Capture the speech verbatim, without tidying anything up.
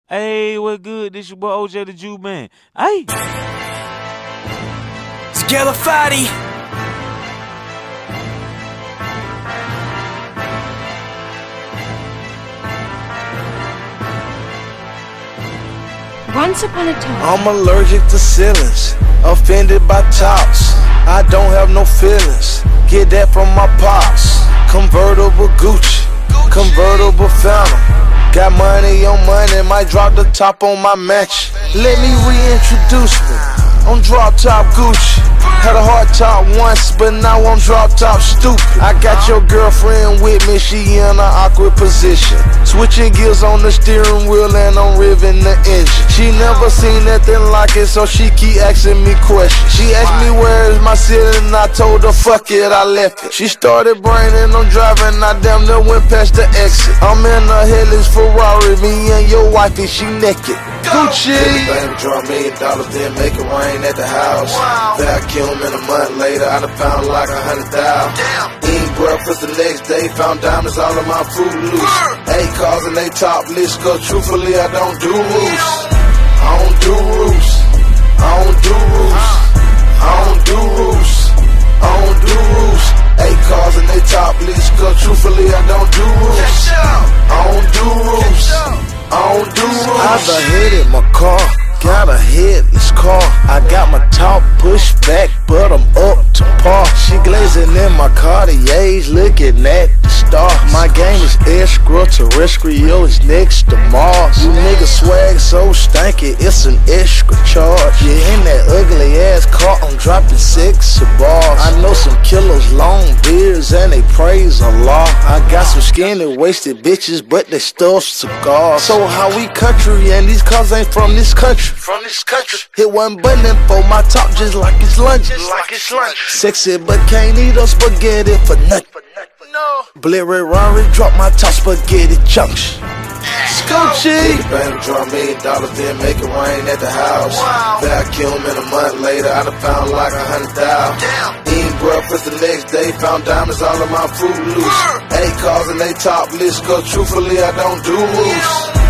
Hey, what good? This your boy O J the Jew Man. Hey. Scalafati. Once upon a time. I'm allergic to ceilings, offended by tops. I don't have no feelings, get that from my pops. Convertible Gucci, convertible Phantom. Got money on money, might drop the top on my match. Let me reintroduce me, I'm drop top Gucci. Had a hard top once, but now I'm drop top stupid. I got your girlfriend with me, she in an awkward position. Switching gears on the steering wheel and I'm revving the engine. She never seen nothing like it, so she keep asking me questions. She asked me where is my ceiling, I told her fuck it, I left it. She started braining, I'm driving, I damn near went past the exit. I'm in a Helix Ferrari, me and your wifey, she naked. Gucci. Everything draw a million dollars, then make it rain at the house. Vacuum in a month later, I done found like a hundred thousand. Eat breakfast the next day, found diamonds all in my Fruit Loops. Eight cars and they top list, cause truthfully I don't do roofs. I don't do roofs. I don't do roofs. I don't do roofs. I don't do roofs. Eight cars and they top list, cause truthfully I don't do roofs. I don't do roofs. I don't do roofs. I done hit my car. Got a headless car, I got my top pushed back, but I'm up to par. She glazing in my Cartiers, looking at the stars. My game is extraterrestrial, it's next to Mars. You niggas swag so stanky, it's an extra charge. You in that ugly ass car, I'm dropping six bars. I know some killers, long beards, and they praise Allah. I got some skinny, wasted bitches, but they stuff cigars. So how we country, and these cars ain't from this country. From this country, hit one button for my top just like it's lunch. Like it's lunch. Sexy but can't eat a spaghetti for nothing. No. Blurry Rari drop my top spaghetti chunks. Scoochie. Bang, draw a million dollars, then make it rain at the house. Wow. Vacuum in a month later, I done found like a hundred thousand. Eating breakfast the next day, found diamonds all in my Fruit Loops. Eight cars and they top list, cause truthfully I don't do roofs.